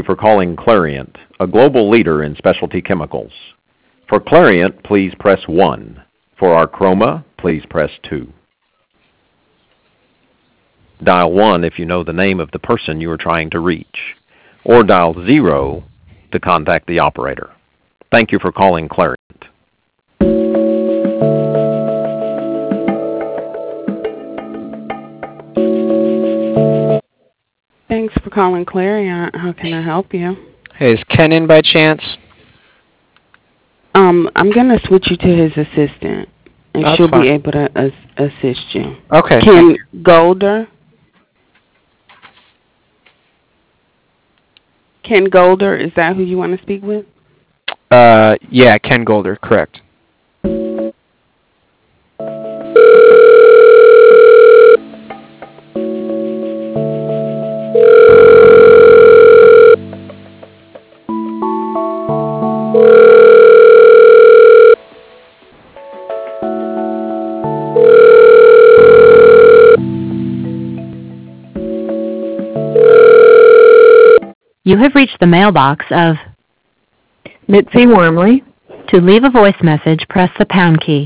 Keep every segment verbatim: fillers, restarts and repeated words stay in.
you for calling Clariant, a global leader in specialty chemicals. For Clariant, please press one. For Archroma, please press two. Dial one if you know the name of the person you are trying to reach, or dial zero to contact the operator. Thank you for calling Clariant. Thanks for calling Clarion. How can I help you? Hey, is Ken in by chance? Um, I'm gonna switch you to his assistant, and That's she'll fine. be able to as- assist you. Okay. Ken Golder. Ken Golder, is that who you want to speak with? Uh, yeah, Ken Golder, correct. You have reached the mailbox of Mitzi Wormley. To leave a voice message, press the pound key.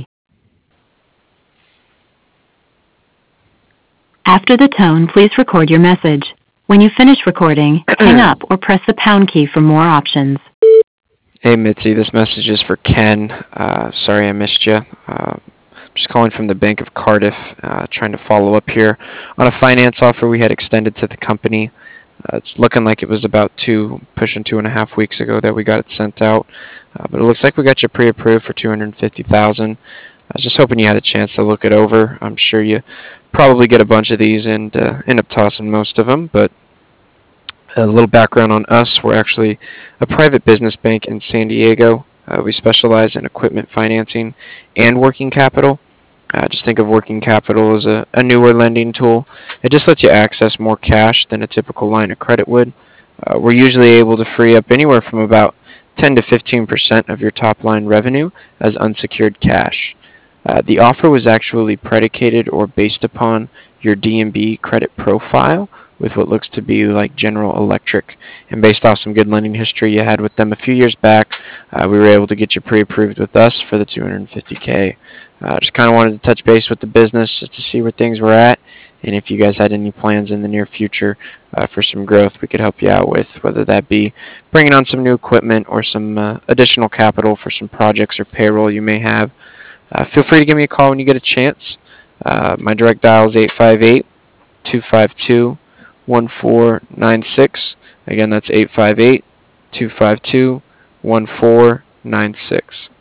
After the tone, please record your message. When you finish recording, hang up or press the pound key for more options. Hey, Mitzi, this message is for Ken. Uh, sorry I missed you. Uh, just calling from the Bank of Cardiff, uh, trying to follow up here on a finance offer we had extended to the company. Uh, it's looking like it was about two, pushing two and a half weeks ago that we got it sent out. Uh, but it looks like we got you pre-approved for two hundred fifty thousand dollars. I was just hoping you had a chance to look it over. I'm sure you probably get a bunch of these and uh, end up tossing most of them, but a little background on us. We're actually a private business bank in San Diego. Uh, we specialize in equipment financing and working capital. Uh, just think of working capital as a, a newer lending tool. It just lets you access more cash than a typical line of credit would. Uh, we're usually able to free up anywhere from about ten to fifteen percent of your top line revenue as unsecured cash. Uh, the offer was actually predicated or based upon your D and B credit profile with what looks to be like General Electric. And based off some good lending history you had with them a few years back, uh, we were able to get you pre-approved with us for the two hundred fifty K. Uh, just kind of wanted to touch base with the business just to see where things were at, and if you guys had any plans in the near future uh, for some growth we could help you out with, whether that be bringing on some new equipment or some uh, additional capital for some projects or payroll you may have. Uh, feel free to give me a call when you get a chance. Uh, my direct dial is eight five eight, two five two, one four nine six. Again, that's eight five eight, two five two, one four nine six.